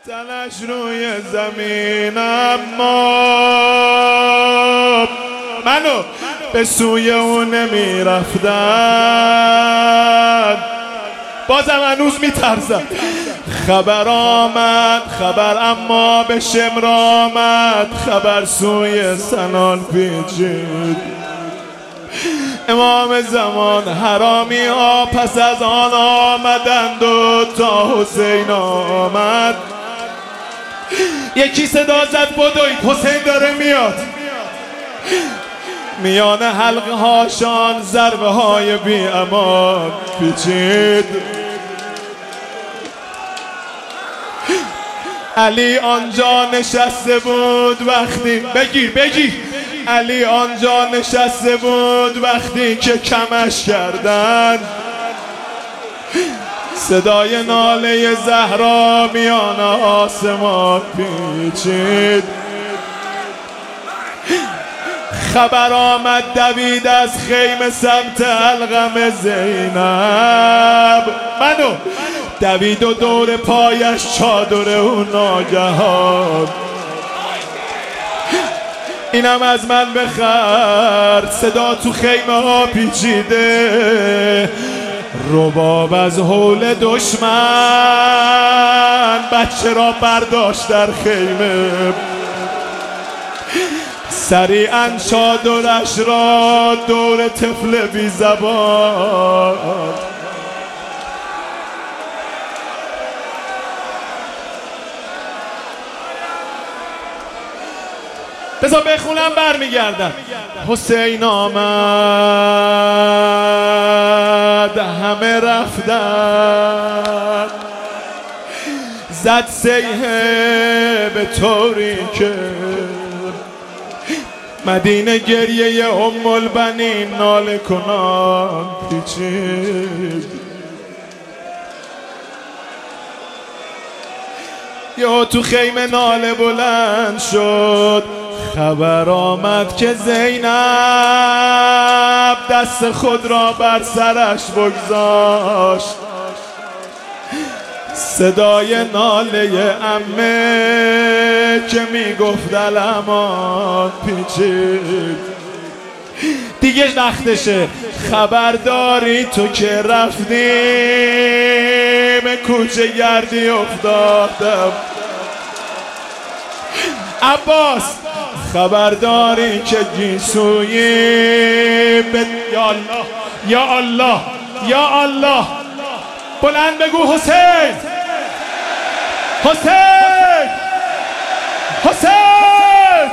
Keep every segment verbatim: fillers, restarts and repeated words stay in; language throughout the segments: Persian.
تنش روی زمین اما منو به سوی اون نمی رفتن، بازم هنوز می ترزم. خبر آمد خبر اما به شمر آمد، خبر سوی سنان پیچید. امام زمان حرامی ها پس از آن آمدند و تا حسین آمد یکی صدا زد بدوید حسین داره میاد. میان حلقه هاشان ضربه های بی امان پیچید. علی آنجا نشسته بود وقتی بگیر بگیر علی آنجا نشسته بود وقتی که کمش کردن. صدای ناله زهرا میان آسمان پیچید. خبر آمد دوید از خیمه سمت القم زینب، منو دوید و دور پایش چادر اون ناگهان. اینم از من بخر، صدا تو خیمه ها پیچیده. رباب از حول دشمن بچه را برداشت در خیمه. سریعا چادرش را دور طفل بی زبان. بذار بخونم برمیگردم. حسین آمد همه رفتن، زد سیحه به طوری که مدینه گریه ام البنین ناله کنان پیچید. یا تو خیمه ناله بلند شد. خبر آمد که زینب دست خود را بر سرش بگذاشت. صدای ناله عمه که میگفت الامان پیچید. دیگه وقتشه. خبرداری تو که رفتی به کوچه گردی افتادم. عباس خبرداری که گیسویی به یا الله یا الله یا الله بلند بگو حسین حسین حسین.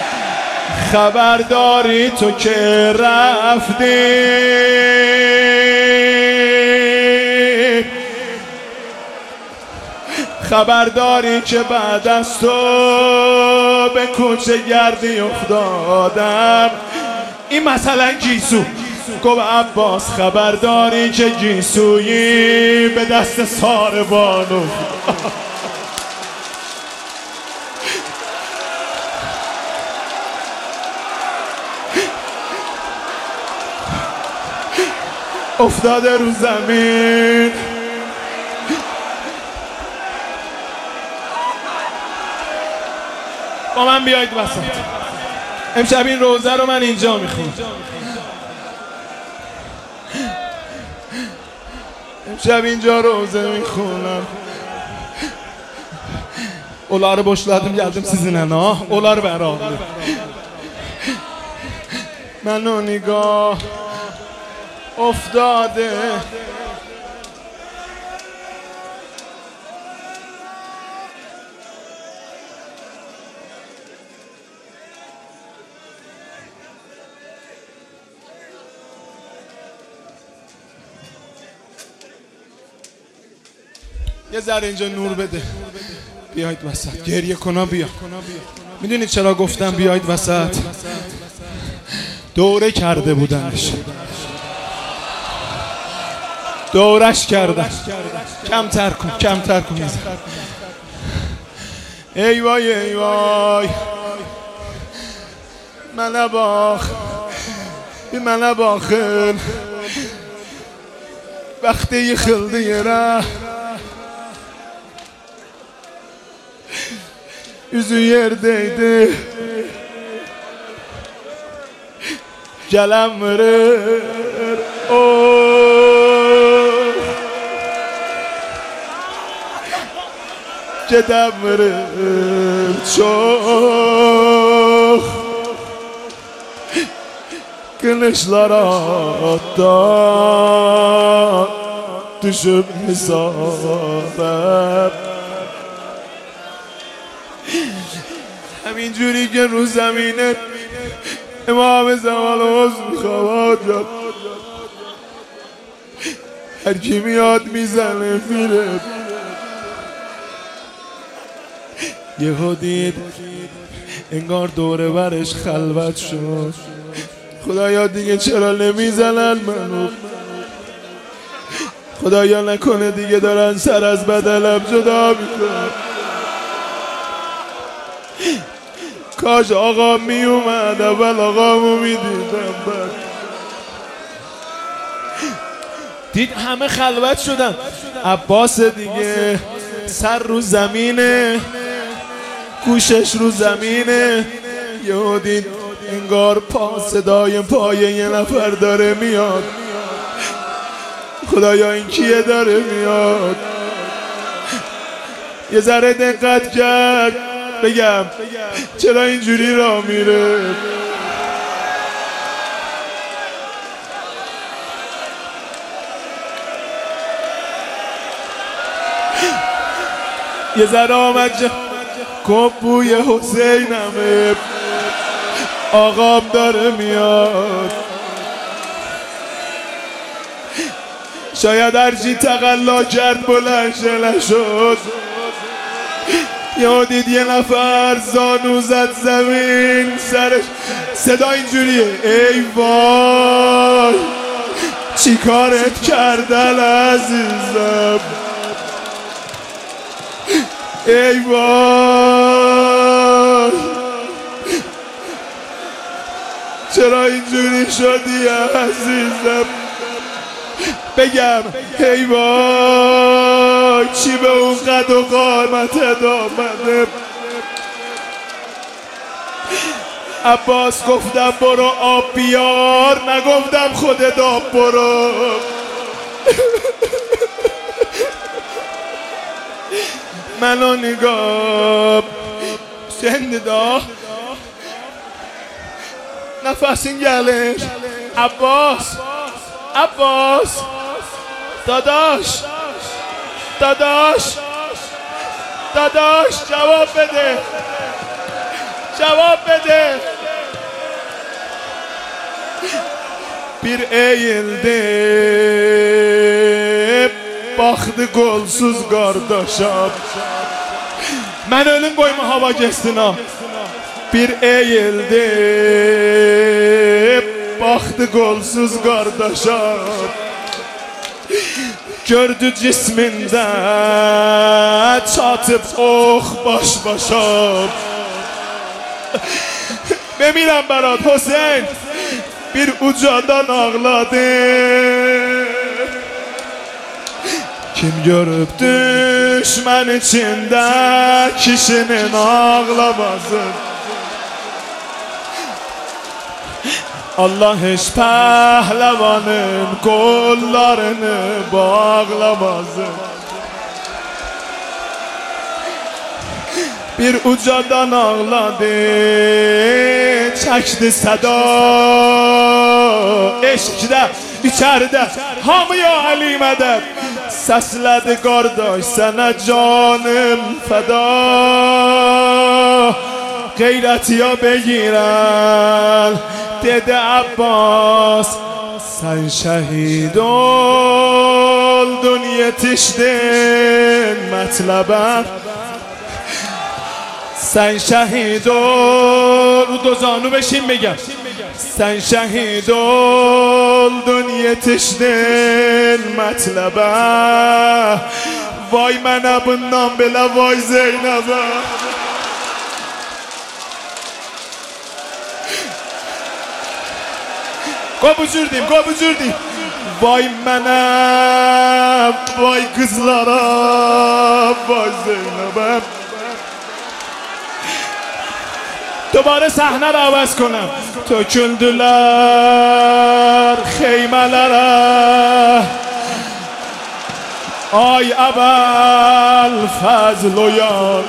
خبرداری تو که رفتی خبرداری که بعد از تو به کوچه گردی افتادم. این مثلا گیسو گفت عباس خبرداری که گیسویی به دست ساربانو. افتاده رو زمین. با من بیایید وسط. امشب این روزه رو من اینجا میخونم. امشب اینجا روزه میخونم. Onları boşladım geldim sizinle ha. Onlar beraber. من و نگاه افتاده یه ذره اینجا نور بده. بیایید وسط. گریه کنا بیا. میدونید چرا گفتم بیایید وسط؟ دوره کرده بودنش. دورش کردن. کمتر کن کمتر کن. ای وای ای وای من باخ بی من باخل وقتی yıkıldı yere yüzü yerdeydi. Gelen verir oh, geden verir çok. Kılıçlar attan düşüp hesabım. همینجوری که رو زمینه امام زمان عوض میخواد جد هر کی میاد میزنه میره. یهو دید انگار دوره برش خلوت شد. خدایا دیگه چرا نمیزنن منو؟ خدایا نکنه دیگه دارن سر از بدلم جدا میکنن. کاش آقا می اومد اول آقامو میدیدم. بعد دید همه خلوت شدن. عباس دیگه سر رو زمینه، گوشش رو زمینه. یهو دید انگار پا صدای پای یه نفر داره میاد. خدایا این کیه داره میاد؟ یه ذره دقت کرد بگم چرا اینجوری را میره. یه ذره آمد جا گفت بوی حسینمه، آقام داره میاد. شاید هرچی تقلا کرد بلند شه نشد. یا دید یه نفر زانو زد زمین سرش. صدا اینجوریه ای وای چی کارت کردن عزیزم، ای وای چرا اینجوری شدی عزیزم. بگم ای وای چی به اون قد و قامتت آمده. عباس گفتم برو آب بیار، نگفتم خودت آب برو. منو نگاه سنددا نفسین گلش. عباس عباس داداش داداش داداش جواب بده جواب بده. Bir eğildi baktı golsuz kardeşim. Ben ölüm boyuma hava kestin ha. Bir eğildi baktı golsuz kardeşim. Gördü cisminde çatıp oh baş başa. Bemirəm Berat Hüseyin bir ucadan ağladı. Kim görüp düşman içinde kişinin ağlamasın. Allah hiç pehlivanın kollarını bağlamasın. Bir ucadan ağladı, çəkdi səda. Eşikdə, içəridə, hamıya Əli mədəd. Səslədi qardaş sənə canım fəda. Qeyrətiya begirən, dedi Abbas. Sən şəhid oldun, yetişdin mətləbə. Sen şehit oldun, zanı beşin begem. Sen şehit oldun, yetiştin metlebe. Vay mənə bundan belə, vay Zeynəbə. Qobucurdum, qobucurdum. Vay mənə, vay qızlara, vay Zeynəbə. دوباره صحنه رو عوض کنم. Töküldüler xeymelere Ay Abel Fazl و یار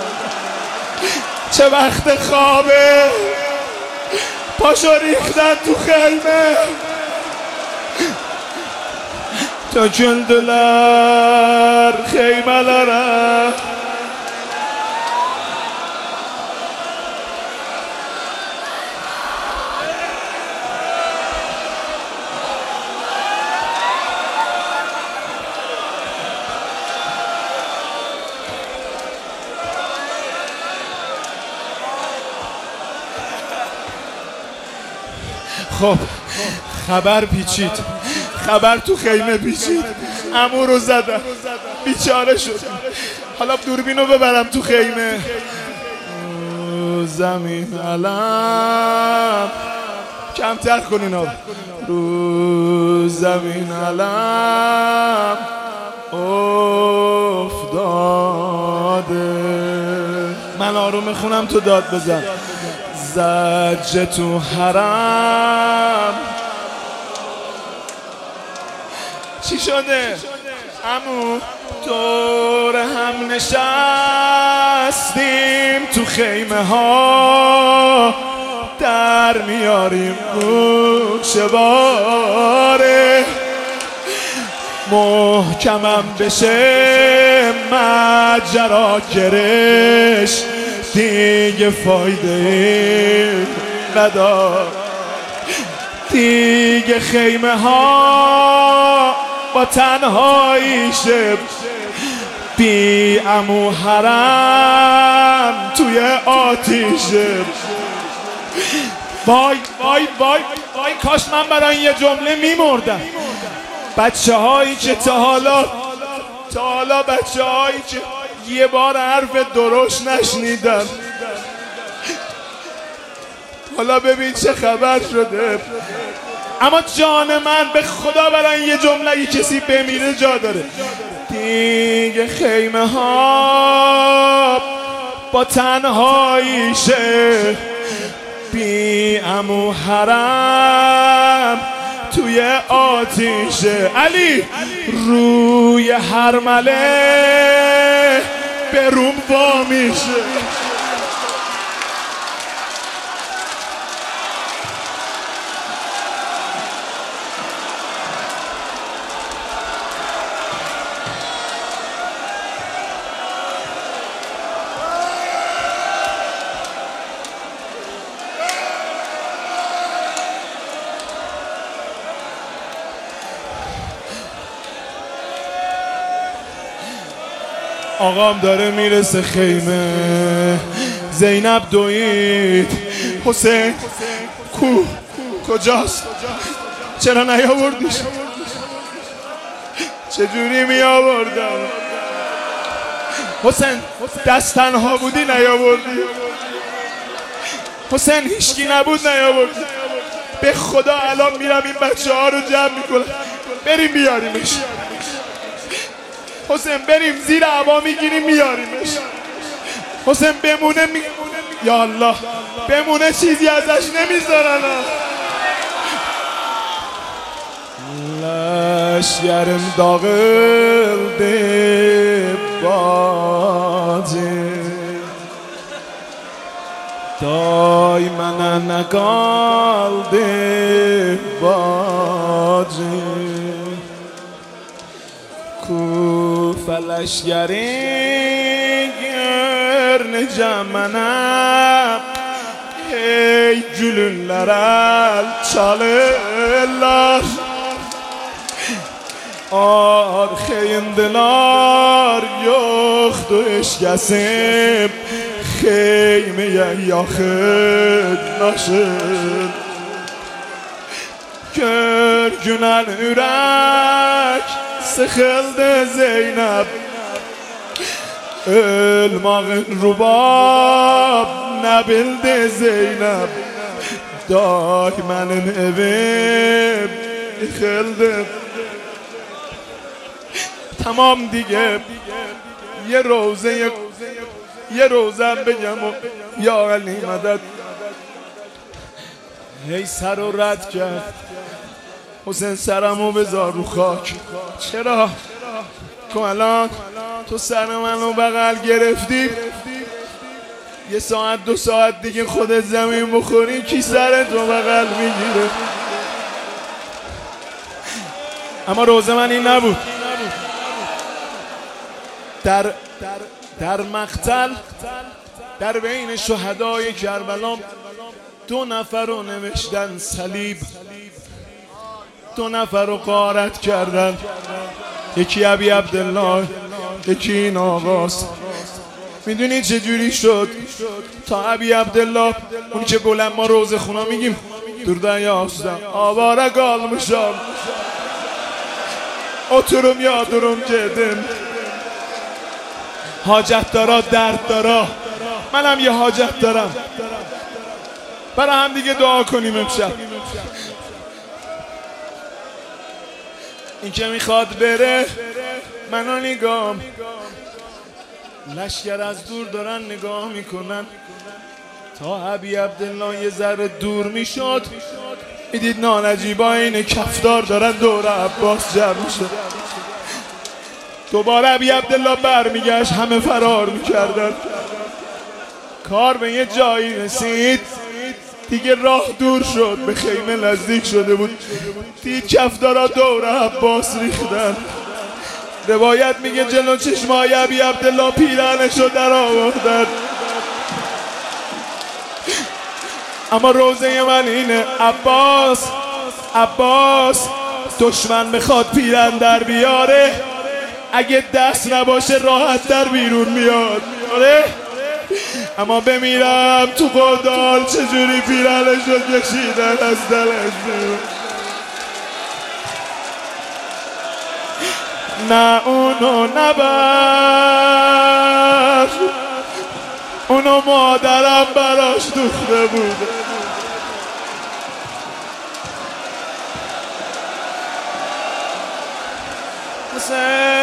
چه وقت خوابه پاشو ریختن تو خیمه Töküldüler xeymelere خب خبر پیچید، خبر تو خیمه پیچید، عمو رو زدم بیچاره شد. حالا دوربینو ببرم تو خیمه. رو زمین علم کمتر کنین آب. رو زمین علم افتاده. من آروم میخونم تو داد بزن. زجه تو حرم چی شده؟ عمو دور هم نشستیم تو خیمه ها در میاریم گوشه باره محکمم بشه ماجرا گرش دیگه فایده ندار. دیگه خیمه ها با تنهاییشه بی عمو حرم توی آتیشه. وای وای وای وای کاش من برای یه جمله میمردم. بچه هایی که تا حالا تا حالا بچه هایی که یه بار حرف درشت نشنیدن حالا ببین چه خبر شده. اما جان من به خدا برای یه جمله کسی بمیره جا داره. دیگه خیمه ها با تنهاییشه بی عمو حرم توی آتیشه. علی روی هرمله به روم وا میشه. آقام داره میرسه خیمه. زینب دوید. حسین کو کجاست؟ چرا نیاوردیش؟ چجوری می آوردم؟ حسین دست تنها بودی نیاوردی؟ حسین هیچکی نبود نیاوردی؟ به خدا الان میرم این بچه ها رو جمع میکنم بریم بیاریمش. حسین بریم زیر هوا میگیریم میاریمش. حسین بمونه می... یا الله بمونه چیزی ازش نمیذارن. لشگرم dağıldı bacı Daymana ne kaldı bacı Kufe leşgeri görünce mənəm Hey gülünlər əl çalırlar Arxeyindilar yoxdur heç kəsim Xeyməyə yaxınlaşır Görgünən ürək sıxıldı Zeynəb Ölmağın rubab nə bildi Zeynəb Day mənim evim yıxıldı تمام دیگه یه روزه یه روزم بگم و یا علی مدد. هی سر رو رد کرد حسین سرمو بذار رو خاک. چرا؟ که الان تو سر منو بغل گرفتی، یه ساعت دو ساعت دیگه خودت زمین بخوری کی سرت رو بغل میگیره؟ اما روزه من این نبود. در در مقتل در بین شهدای کربلا دو نفر رو نوشتن صلیب، دو نفر رو غارت کردن، یکی ابی عبدالله یکی این آقاست. میدونی چه جوری شد تا ابی عبدالله اون که بلند ما روزه خونا میگیم دور یاستم آواره kalmışam oturum yağdurum gedim حاجت دارا درد دارا، منم یه حاجت دارم، برای هم دیگه دعا کنیم امشب. این که میخواد بره منو نگام، لشکر از دور دارن نگاه میکنن. تا ابی عبدالله یه ذره دور میشد میدید نانجیبا این کفدار دارن دور عباس جمع میشد. دوباره ابی عبدالله برمیگشت، همه فرار میکردن. کار به یه جایی رسید دیگه راه دور شد، به خیمه نزدیک شده بود، دید کفدارا دور عباس ریختن. روایت میگه جلو چشمای ابی عبدالله پیرهنشو در آوردن. اما روزه من اینه عباس عباس دشمن بخواد پیرن در بیاره، اگه دست نباشه راحت در بیرون میاد. آره اما بمیرم تو قدال چجوری پیرنشو کشیدن از دلش بیرون. نه اونو نبر، اونو مادرم براش دوخته بوده. حسین